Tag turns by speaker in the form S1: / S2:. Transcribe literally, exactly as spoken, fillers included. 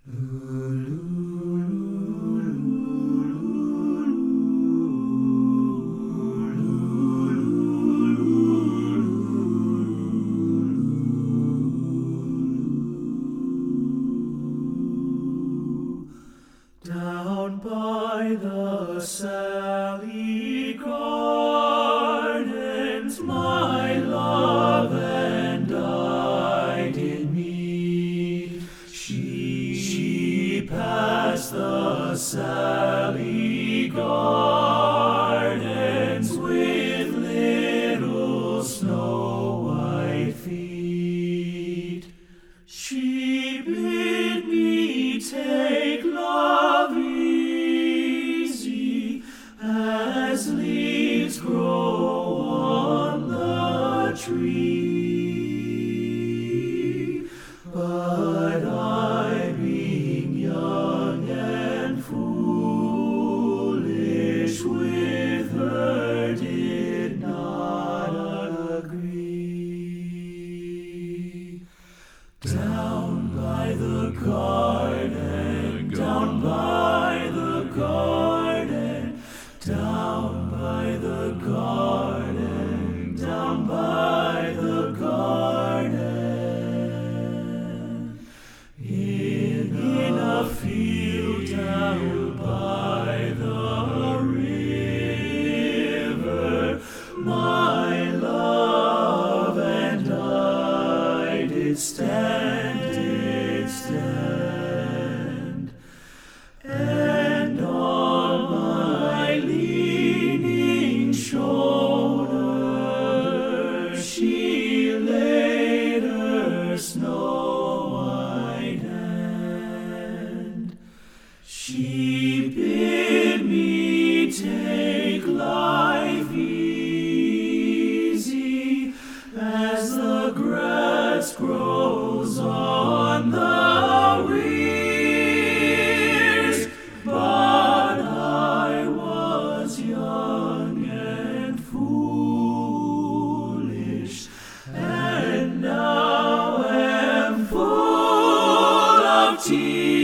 S1: Down by the Sally Gardens, my love and I did meet. She, she passed the Sally Gardens with little snow white feet. She bid me take love easy as leaves grow on the tree. But I, being young and foolish, with her did not agree. Down by the garden, down by the garden, down by the garden, down by the garden, in, in a field down by the river, my love and I did stand, did stand, and on my leaning shoulder she laid her snow white hand. She bid me take life easy as the grass grows on the weirs, but I was young and foolish, and now am full of tears.